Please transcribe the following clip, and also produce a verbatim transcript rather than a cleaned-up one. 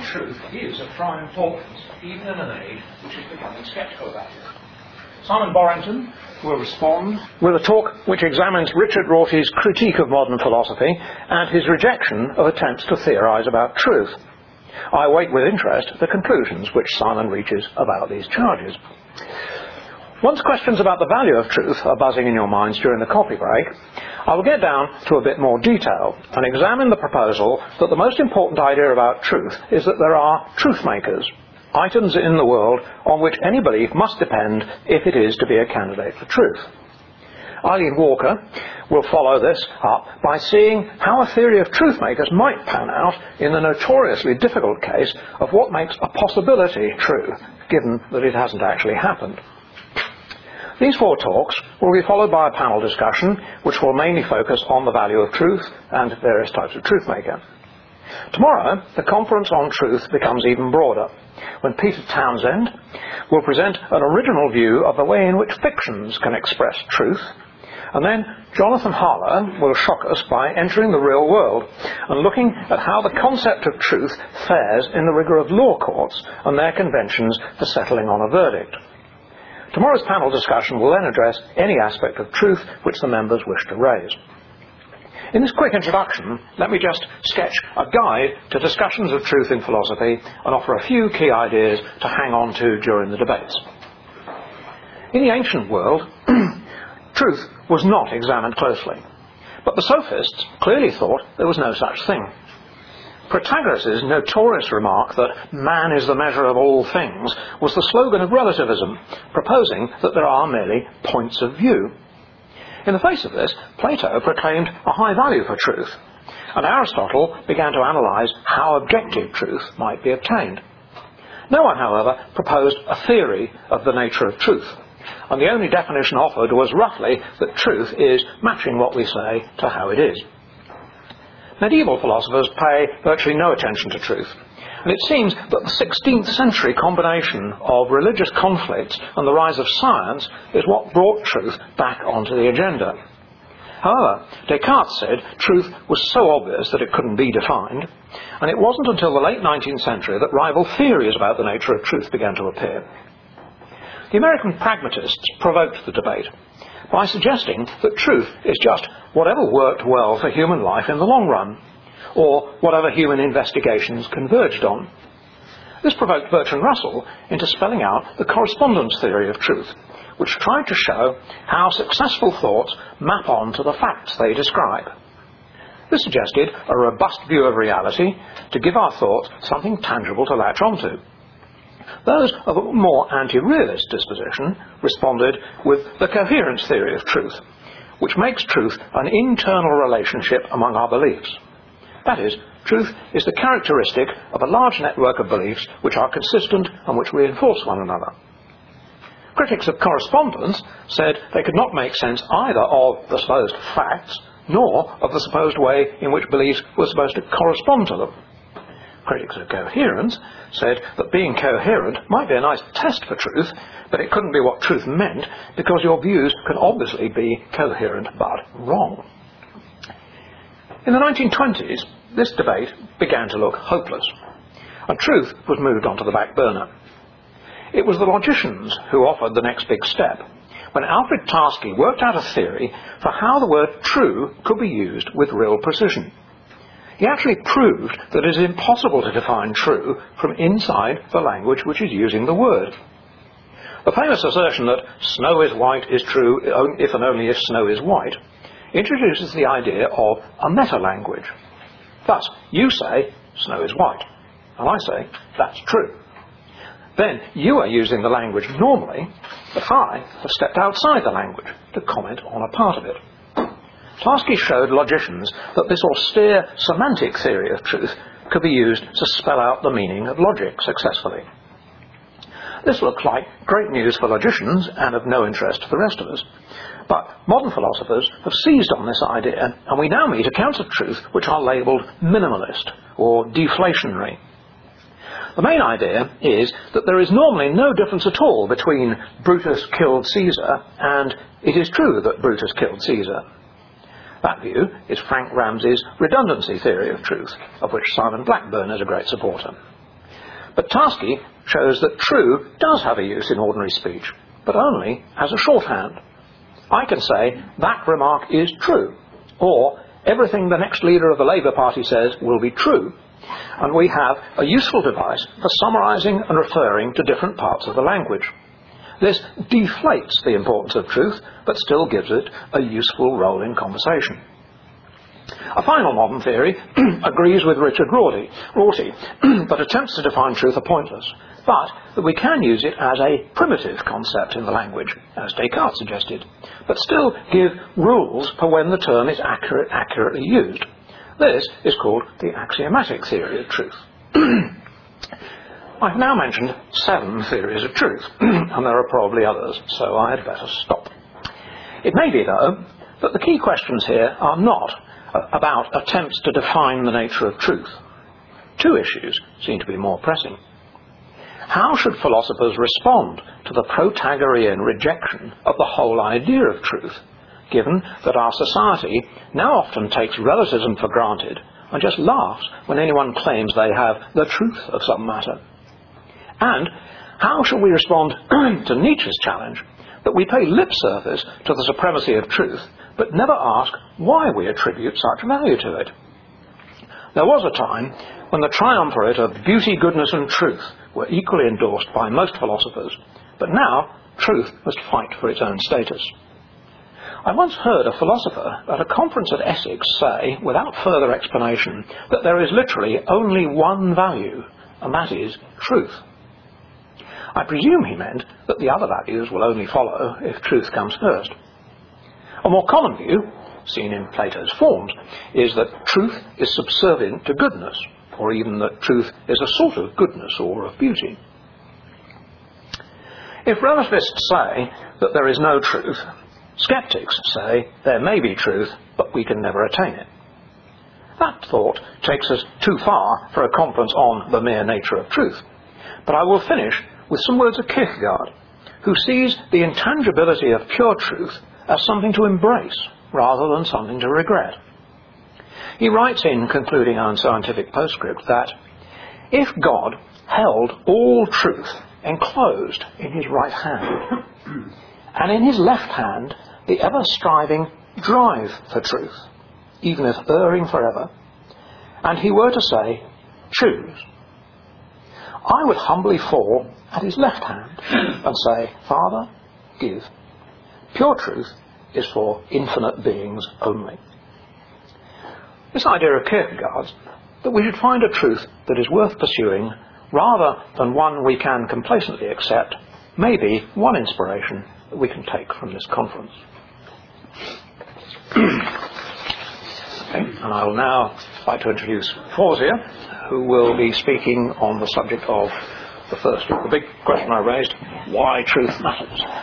truth is of prime importance, even in an age which is becoming sceptical about it. Simon Borrington will respond with a talk which examines Richard Rorty's critique of modern philosophy and his rejection of attempts to theorise about truth. I await with interest the conclusions which Simon reaches about these charges. Once questions about the value of truth are buzzing in your minds during the coffee break, I will get down to a bit more detail and examine the proposal that the most important idea about truth is that there are truth makers, items in the world on which any belief must depend if it is to be a candidate for truth. Eileen Walker will follow this up by seeing how a theory of truth makers might pan out in the notoriously difficult case of what makes a possibility true, given that it hasn't actually happened. These four talks will be followed by a panel discussion which will mainly focus on the value of truth and various types of truth maker. Tomorrow, the conference on truth becomes even broader, when Peter Townsend will present an original view of the way in which fictions can express truth, and then Jonathan Harlow will shock us by entering the real world and looking at how the concept of truth fares in the rigour of law courts and their conventions for settling on a verdict. Tomorrow's panel discussion will then address any aspect of truth which the members wish to raise. In this quick introduction, let me just sketch a guide to discussions of truth in philosophy and offer a few key ideas to hang on to during the debates. In the ancient world, truth was not examined closely, but the sophists clearly thought there was no such thing. Protagoras' notorious remark that man is the measure of all things was the slogan of relativism, proposing that there are merely points of view. In the face of this, Plato proclaimed a high value for truth, and Aristotle began to analyse how objective truth might be obtained. No one, however, proposed a theory of the nature of truth, and the only definition offered was roughly that truth is matching what we say to how it is. Medieval philosophers pay virtually no attention to truth, and it seems that the sixteenth century combination of religious conflicts and the rise of science is what brought truth back onto the agenda. However, Descartes said truth was so obvious that it couldn't be defined, and it wasn't until the late nineteenth century that rival theories about the nature of truth began to appear. The American pragmatists provoked the debate by suggesting that truth is just whatever worked well for human life in the long run, or whatever human investigations converged on. This provoked Bertrand Russell into spelling out the correspondence theory of truth, which tried to show how successful thoughts map on to the facts they describe. This suggested a robust view of reality to give our thoughts something tangible to latch onto. Those of a more anti-realist disposition responded with the coherence theory of truth, which makes truth an internal relationship among our beliefs. That is, truth is the characteristic of a large network of beliefs which are consistent and which reinforce one another. Critics of correspondence said they could not make sense either of the supposed facts nor of the supposed way in which beliefs were supposed to correspond to them. Critics of coherence said that being coherent might be a nice test for truth, but it couldn't be what truth meant because your views can obviously be coherent but wrong. In the nineteen twenties, this debate began to look hopeless, and truth was moved onto the back burner. It was the logicians who offered the next big step, when Alfred Tarski worked out a theory for how the word true could be used with real precision. He actually proved that it is impossible to define true from inside the language which is using the word. The famous assertion that snow is white is true if and only if snow is white introduces the idea of a meta-language. Thus, you say snow is white, and I say that's true. Then you are using the language normally, but I have stepped outside the language to comment on a part of it. Tarski showed logicians that this austere semantic theory of truth could be used to spell out the meaning of logic successfully. This looks like great news for logicians and of no interest to the rest of us. But modern philosophers have seized on this idea, and we now meet accounts of truth which are labelled minimalist or deflationary. The main idea is that there is normally no difference at all between Brutus killed Caesar and it is true that Brutus killed Caesar. That view is Frank Ramsey's redundancy theory of truth, of which Simon Blackburn is a great supporter. But Tarski shows that true does have a use in ordinary speech, but only as a shorthand. I can say, that remark is true, or everything the next leader of the Labour Party says will be true, and we have a useful device for summarising and referring to different parts of the language. This deflates the importance of truth, but still gives it a useful role in conversation. A final modern theory agrees with Richard Rorty, Rorty that attempts to define truth are pointless, but that we can use it as a primitive concept in the language, as Descartes suggested, but still give rules for when the term is accurate, accurately used. This is called the axiomatic theory of truth. I've now mentioned seven theories of truth, and there are probably others, so I had better stop. It may be, though, that the key questions here are not about attempts to define the nature of truth. Two issues seem to be more pressing. How should philosophers respond to the Protagorean rejection of the whole idea of truth, given that our society now often takes relativism for granted and just laughs when anyone claims they have the truth of some matter? And how shall we respond to Nietzsche's challenge that we pay lip service to the supremacy of truth, but never ask why we attribute such value to it? There was a time when the triumvirate of beauty, goodness and truth were equally endorsed by most philosophers, but now truth must fight for its own status. I once heard a philosopher at a conference at Essex say, without further explanation, that there is literally only one value, and that is truth. I presume he meant that the other values will only follow if truth comes first. A more common view, seen in Plato's forms, is that truth is subservient to goodness, or even that truth is a sort of goodness or of beauty. If relativists say that there is no truth, skeptics say there may be truth, but we can never attain it. That thought takes us too far for a conference on the mere nature of truth, but I will finish with some words of Kierkegaard, who sees the intangibility of pure truth as something to embrace rather than something to regret. He writes in concluding Unscientific Postscript that if God held all truth enclosed in his right hand, and in his left hand the ever-striving drive for truth, even if erring forever, and he were to say, choose, I would humbly fall at his left hand and say, Father, give. Pure truth is for infinite beings only. This idea of Kierkegaard's, that we should find a truth that is worth pursuing rather than one we can complacently accept, may be one inspiration that we can take from this conference. Okay, and I will now like to introduce Fawzia, who will be speaking on the subject of the first, the big question I raised, why truth matters.